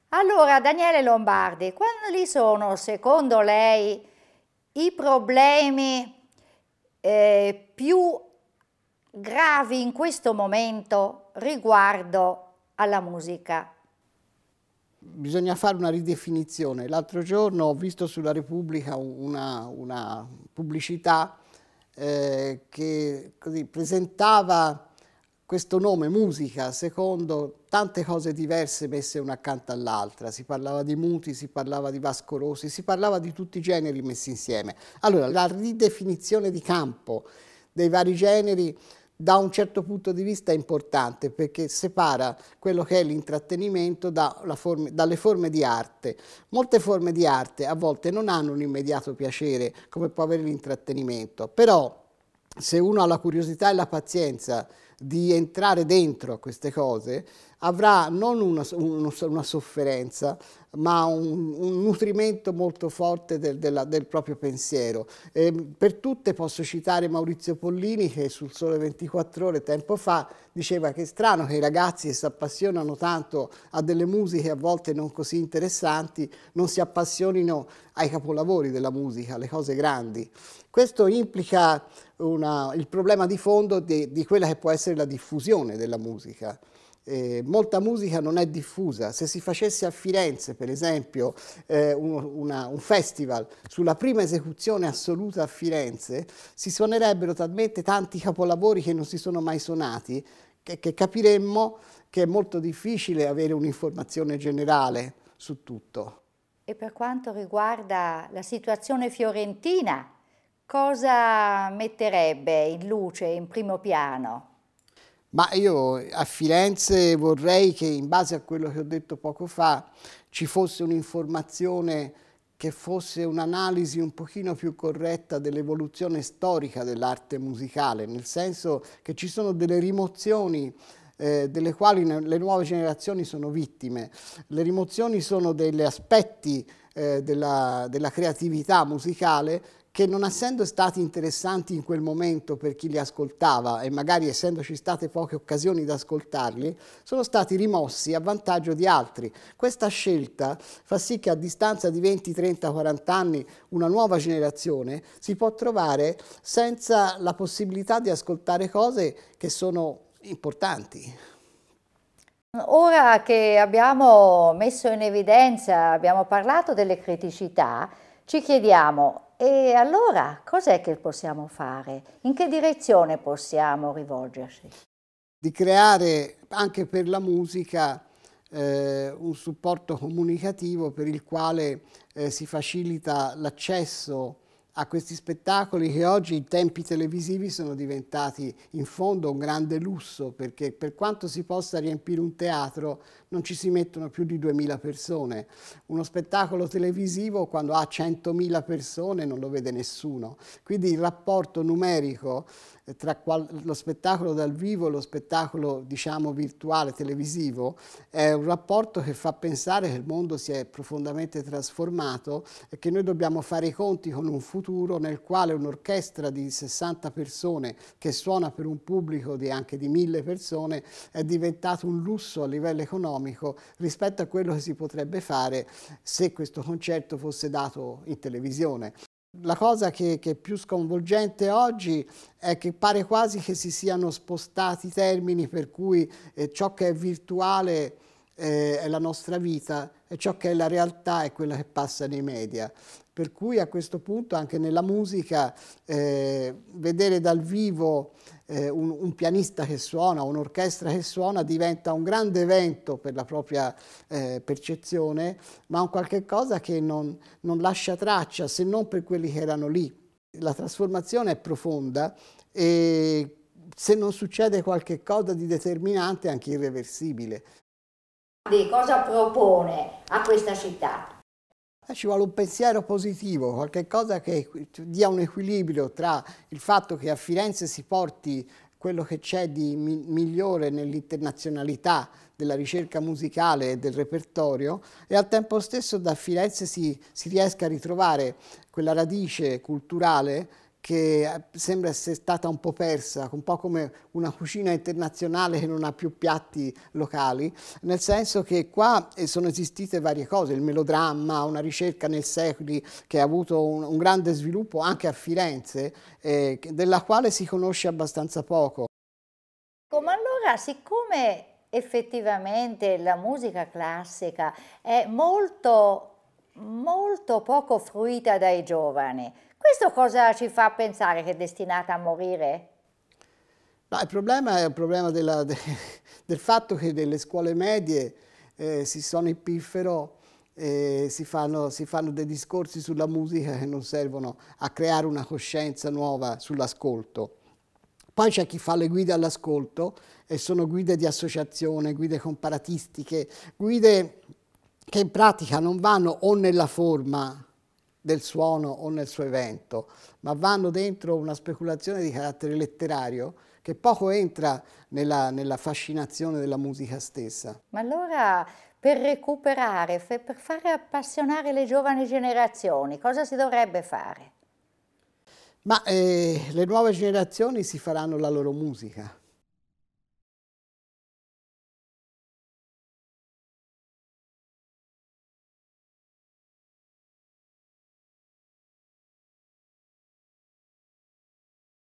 Allora, Daniele Lombardi, quali sono secondo lei i problemi più gravi in questo momento riguardo alla musica? Bisogna fare una ridefinizione. L'altro giorno ho visto sulla Repubblica una pubblicità che così presentava questo nome, musica, secondo tante cose diverse messe una accanto all'altra. Si parlava di Muti, si parlava di Vasco Rossi, si parlava di tutti i generi messi insieme. Allora, la ridefinizione di campo dei vari generi da un certo punto di vista è importante perché separa quello che è l'intrattenimento dalle forme di arte. Molte forme di arte a volte non hanno un immediato piacere come può avere l'intrattenimento, però se uno ha la curiosità e la pazienza di entrare dentro a queste cose, avrà non una sofferenza, ma un nutrimento molto forte del proprio pensiero. Per tutte posso citare Maurizio Pollini che sul Sole 24 Ore tempo fa diceva che è strano che i ragazzi che si appassionano tanto a delle musiche a volte non così interessanti non si appassionino ai capolavori della musica, alle cose grandi. Questo implica il problema di fondo di quella che può essere la diffusione della musica. Molta musica non è diffusa. Se si facesse a Firenze, per esempio, un festival sulla prima esecuzione assoluta a Firenze, si suonerebbero talmente tanti capolavori che non si sono mai suonati, che capiremmo che è molto difficile avere un'informazione generale su tutto. E per quanto riguarda la situazione fiorentina, cosa metterebbe in luce, in primo piano? Ma io a Firenze vorrei che in base a quello che ho detto poco fa ci fosse un'informazione che fosse un'analisi un pochino più corretta dell'evoluzione storica dell'arte musicale, nel senso che ci sono delle rimozioni delle quali le nuove generazioni sono vittime. Le rimozioni sono degli aspetti della creatività musicale che non essendo stati interessanti in quel momento per chi li ascoltava e magari essendoci state poche occasioni di ascoltarli, sono stati rimossi a vantaggio di altri. Questa scelta fa sì che a distanza di 20, 30, 40 anni una nuova generazione si può trovare senza la possibilità di ascoltare cose che sono importanti. Ora che abbiamo messo in evidenza, abbiamo parlato delle criticità, ci chiediamo, e allora cos'è che possiamo fare? In che direzione possiamo rivolgersi? Di creare anche per la musica un supporto comunicativo per il quale si facilita l'accesso a questi spettacoli che oggi in tempi televisivi sono diventati in fondo un grande lusso, perché per quanto si possa riempire un teatro non ci si mettono più di 2000 persone. Uno spettacolo televisivo quando ha 100.000 persone non lo vede nessuno. Quindi il rapporto numerico tra lo spettacolo dal vivo e lo spettacolo, diciamo, virtuale, televisivo, è un rapporto che fa pensare che il mondo si è profondamente trasformato e che noi dobbiamo fare i conti con un futuro nel quale un'orchestra di 60 persone che suona per un pubblico anche di 1000 persone è diventato un lusso a livello economico rispetto a quello che si potrebbe fare se questo concerto fosse dato in televisione. La cosa che è più sconvolgente oggi è che pare quasi che si siano spostati i termini per cui ciò che è virtuale è la nostra vita e ciò che è la realtà è quella che passa nei media. Per cui a questo punto anche nella musica vedere dal vivo un pianista che suona, un'orchestra che suona diventa un grande evento per la propria percezione, ma un qualche cosa che non lascia traccia se non per quelli che erano lì. La trasformazione è profonda e se non succede qualche cosa di determinante è anche irreversibile. Cosa propone a questa città? Ci vuole un pensiero positivo, qualche cosa che dia un equilibrio tra il fatto che a Firenze si porti quello che c'è di migliore nell'internazionalità della ricerca musicale e del repertorio e al tempo stesso da Firenze si riesca a ritrovare quella radice culturale che sembra essere stata un po' persa, un po' come una cucina internazionale che non ha più piatti locali, nel senso che qua sono esistite varie cose, il melodramma, una ricerca nei secoli che ha avuto un grande sviluppo anche a Firenze, della quale si conosce abbastanza poco. Ma allora, siccome effettivamente la musica classica è molto poco fruita dai giovani, questo cosa ci fa pensare che è destinata a morire? No, il problema è il problema del fatto che delle scuole medie si sono in piffero e si fanno dei discorsi sulla musica che non servono a creare una coscienza nuova sull'ascolto. Poi c'è chi fa le guide all'ascolto e sono guide di associazione, guide comparatistiche, guide che in pratica non vanno o nella forma del suono o nel suo evento, ma vanno dentro una speculazione di carattere letterario che poco entra nella fascinazione della musica stessa. Ma allora, per recuperare, per fare appassionare le giovani generazioni, cosa si dovrebbe fare? Ma le nuove generazioni si faranno la loro musica.